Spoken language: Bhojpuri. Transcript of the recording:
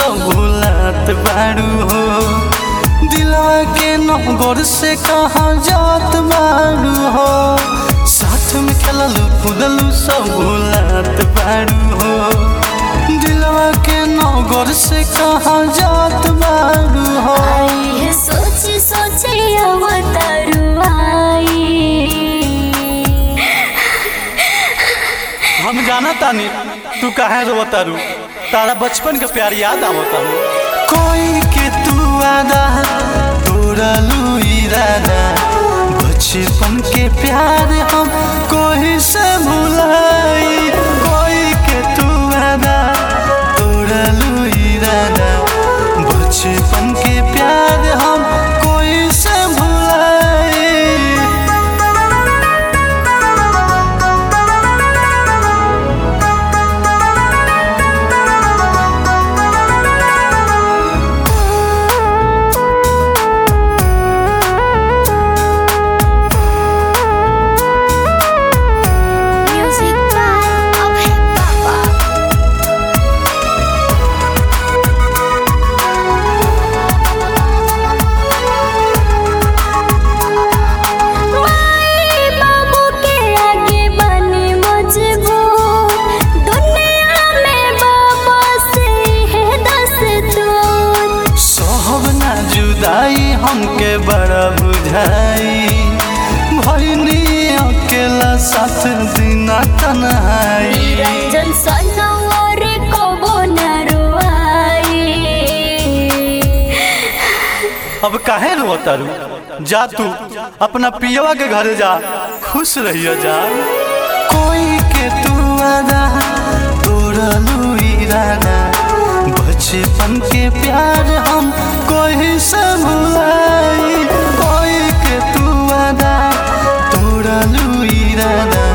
सब भूलत बारू हो। दिलवा के नंबर से कहाँ जात बारू हो। साथ में खेललू कूदलू सब भूलत बारू हो। दिलवा के नंबर से कहाँ जात बारू हो। सोची सोची अवतारू आई। हम जाना तानी तू काहे रोतारू, तारा बचपन के प्यार याद आवता। कोई के तू आदा तोड़लू इरादा, बचपन के प्यार हम कोई से भुलाई। कोई के तू आदा तोड़लू इरादा, बचपन के प्यार हम कोई से भुलाई। हमके बड़ा बुझाई भइनी अकेला साथ दिना तन्हाई। रंजन सनवर कबो न रोआई। अब काहे रोतारू, जा तू अपना पियवा के घरे जा, खुश रहिया जा। कोई के तू आदा तोड़लू इरादा, बचपन के प्यार हम कोई से भुलाई। कोई के तू आदा तोड़लू इरादा,